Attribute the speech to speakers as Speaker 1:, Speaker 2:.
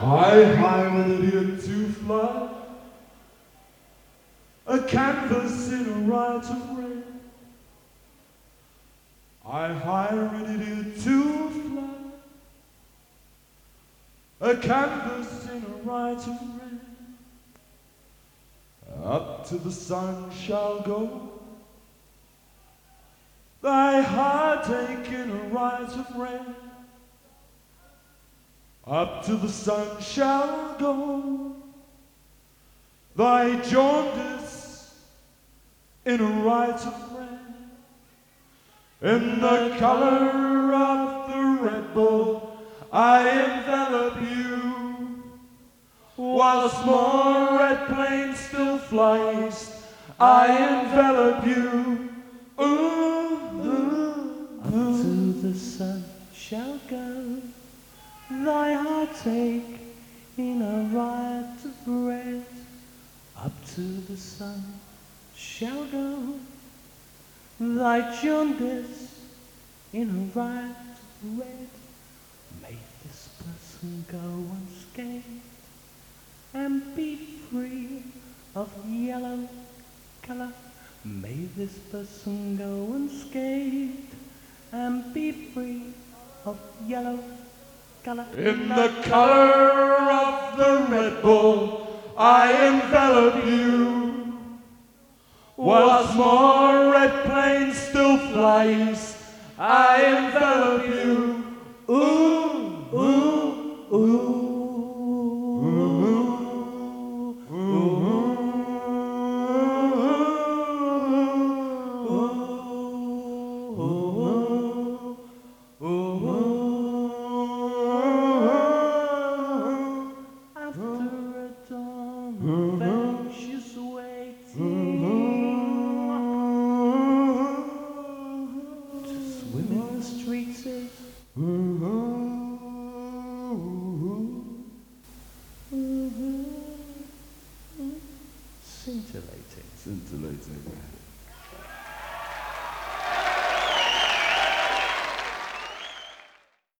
Speaker 1: I hired it to fly, a canvas in a right of rain. I hired it to fly, a canvas in a right of rain. Up to the sun shall go, thy heartache in a right of rain. Up to the sun shall go, thy jaundice in a right of rain. In the color of the Red Bull, I envelop you, whilst more red planes still fly east, I envelop you.
Speaker 2: Up to the sun shall go, thy heartache in a right of red. Up to the sun shall go, thy jaundice in a right of red. May this person go unscathed and be free of yellow color. May this person go unscathed and be free of yellow color.
Speaker 1: In the color of the Red Bull, I envelop you, whilst more red planes still fly east, I envelop you. Ooh, ooh, ooh.
Speaker 2: After a dawn of anxious waiting to swim in the streets is scintillating.
Speaker 1: Scintillating.